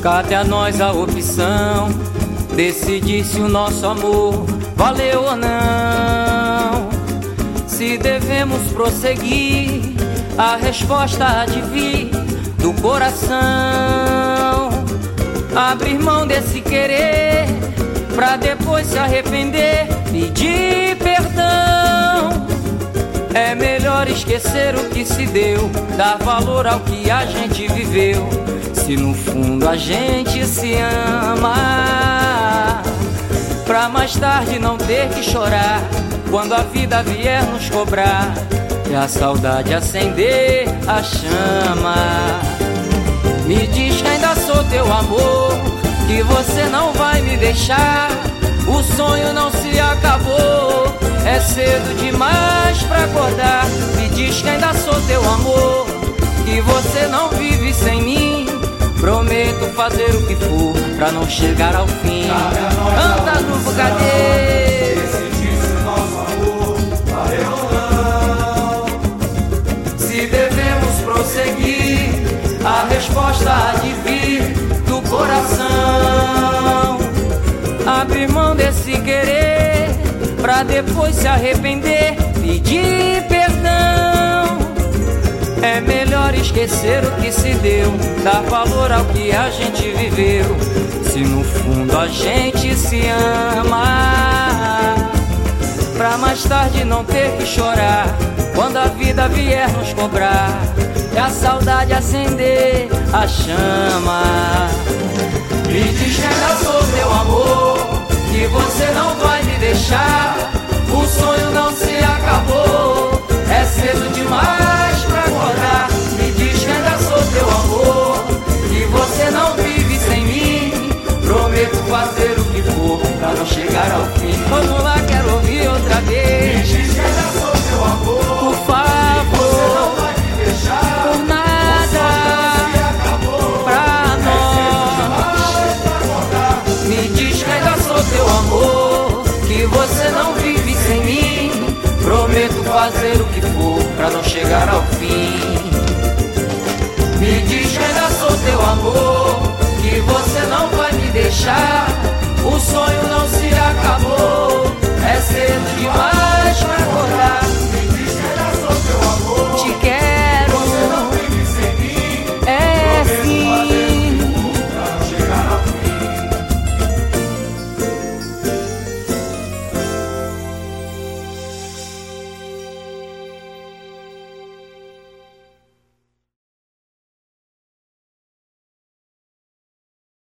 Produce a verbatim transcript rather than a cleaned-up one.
Cabe a nós a opção, decidir se o nosso amor valeu ou não. Se devemos prosseguir, a resposta há de vir do coração. Abrir mão desse querer, pra depois se arrepender, pedir perdão. É melhor esquecer o que se deu, dar valor ao que a gente viveu. Se no fundo a gente se ama, pra mais tarde não ter que chorar quando a vida vier nos cobrar e a saudade acender a chama. Me diz que ainda sou teu amor, que você não vai me deixar. O sonho não se acabou, é cedo demais pra acordar. Me diz que ainda sou teu amor, que você não vive sem mim. Prometo fazer o que for pra não chegar ao fim. Canta, grupo, cadê? Decidir se o nosso amor valeu ou não. Se devemos prosseguir, a resposta há de vir do coração. Abrir mão desse querer, pra depois se arrepender, pedir perdão. É melhor esquecer o que se deu, dar valor ao que a gente viveu. Se no fundo a gente se ama, pra mais tarde não ter que chorar quando a vida vier nos cobrar e a saudade acender a chama. Me diz que ainda sou teu amor, que você não vai me deixar. O sonho não se acabou, é cedo demais pra acordar. Me diz que ainda sou teu amor, que você não vive sem mim. Prometo fazer o que for pra não chegar ao fim. Vamos lá, quero ouvir outra vez. Me diz que ainda sou teu amor, por favor, que você não vai me deixar. Por nada, pra nós. Me diz que ainda sou teu amor, que você não vive sem mim. Prometo fazer o que for pra não chegar ao fim. Me diz que ainda sou teu amor, que você não vai me deixar. O sonho